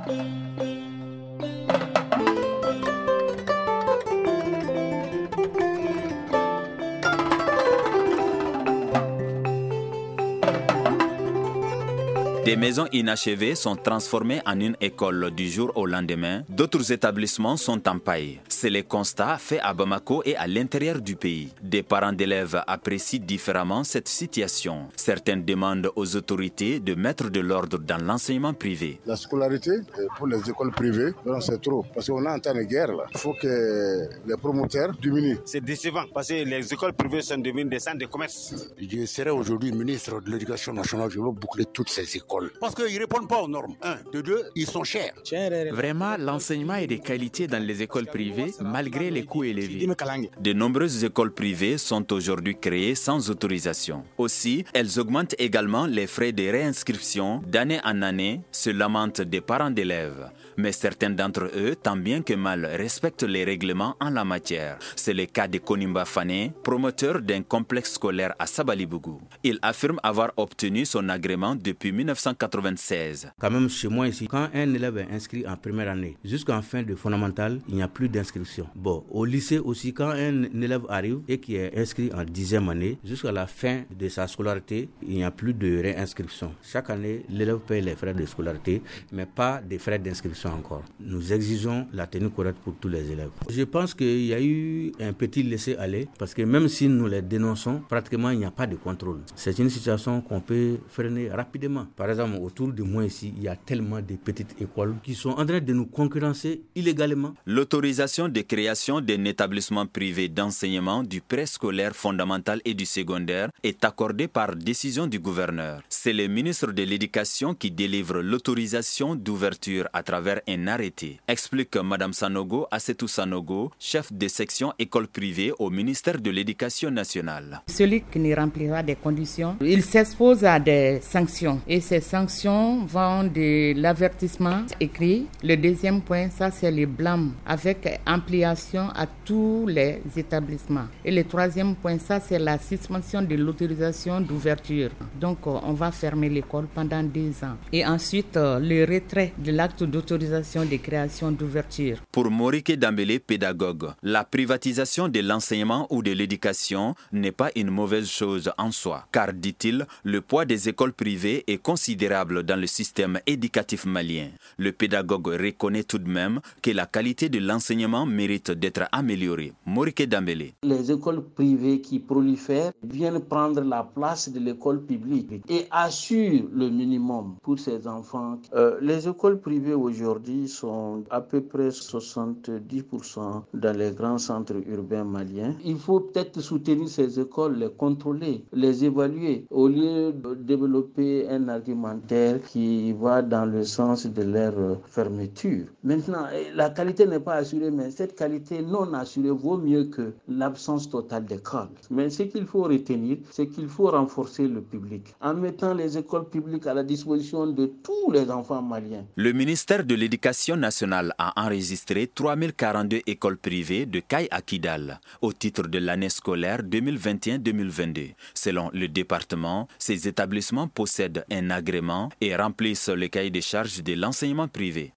Des maisons inachevées sont transformées en une école du jour au lendemain. D'autres établissements sont en paille. C'est le constat fait à Bamako et à l'intérieur du pays. Des parents d'élèves apprécient différemment cette situation. Certains demandent aux autorités de mettre de l'ordre dans l'enseignement privé. La scolarité pour les écoles privées, c'est trop. Parce qu'on est en temps de guerre là. Il faut que les promoteurs diminuent. C'est décevant parce que les écoles privées sont devenues des centres de commerce. Je serai aujourd'hui ministre de l'Éducation nationale. Je veux boucler toutes ces écoles. Parce qu'ils ne répondent pas aux normes. De deux, ils sont chers. Vraiment, l'enseignement est de qualité dans les écoles privées, malgré les coûts élevés. De nombreuses écoles privées sont aujourd'hui créées sans autorisation. Aussi, elles augmentent également les frais de réinscription d'année en année, se lamentent des parents d'élèves. Mais certains d'entre eux, tant bien que mal, respectent les règlements en la matière. C'est le cas de Konimba Fane, promoteur d'un complexe scolaire à Sabalibougou. Il affirme avoir obtenu son agrément depuis 1996. Quand même chez moi ici, quand un élève est inscrit en première année, jusqu'en fin de fondamentale, il n'y a plus d'inscription. Bon, au lycée aussi, quand un élève arrive et qui est inscrit en 10e année, jusqu'à la fin de sa scolarité, il n'y a plus de réinscription. Chaque année, l'élève paye les frais de scolarité, mais pas des frais d'inscription encore. Nous exigeons la tenue correcte pour tous les élèves. Je pense qu'il y a eu un petit laisser-aller, parce que même si nous les dénonçons, pratiquement il n'y a pas de contrôle. C'est une situation qu'on peut freiner rapidement. Par exemple, autour de moi ici, il y a tellement de petites écoles qui sont en train de nous concurrencer illégalement. L'autorisation de création d'un établissement privé d'enseignement du préscolaire fondamental et du secondaire est accordée par décision du gouverneur. C'est le ministre de l'Éducation qui délivre l'autorisation d'ouverture à travers un arrêté, explique Mme Sanogo Assetou Sanogo, chef de section école privée au ministère de l'Éducation nationale. Celui qui ne remplira des conditions, il s'expose à des sanctions. Et ces sanctions vont de l'avertissement écrit. Le deuxième point, ça c'est le blâme avec ampliation à tous les établissements. Et le troisième point, ça c'est la suspension de l'autorisation d'ouverture. Donc on va fermer l'école pendant 2 ans. Et ensuite le retrait de l'acte d'autorisation de création d'ouverture. Pour Morike Dambélé, pédagogue, la privatisation de l'enseignement ou de l'éducation n'est pas une mauvaise chose en soi. Car, dit-il, le poids des écoles privées est considérable dans le système éducatif malien. Le pédagogue reconnaît tout de même que la qualité de l'enseignement mérite d'être améliorée. Morike Dambélé. Les écoles privées qui prolifèrent viennent prendre la place de l'école publique et assurent le minimum pour ces enfants. Les écoles privées aujourd'hui sont à peu près 70% dans les grands centres urbains maliens. Il faut peut-être soutenir ces écoles, les contrôler, les évaluer, au lieu de développer un argumentaire qui va dans le sens de leur fermeture. Maintenant, la qualité n'est pas assurée, mais cette qualité non assurée vaut mieux que l'absence totale d'école. Mais ce qu'il faut retenir, c'est qu'il faut renforcer le public, en mettant les écoles publiques à la disposition de tous les enfants maliens. Le ministère de l'Éducation nationale a enregistré 3042 écoles privées de Kaye à Kidal au titre de l'année scolaire 2021-2022. Selon le département, ces établissements possèdent un agrément et remplissent le cahier des charges de l'enseignement privé.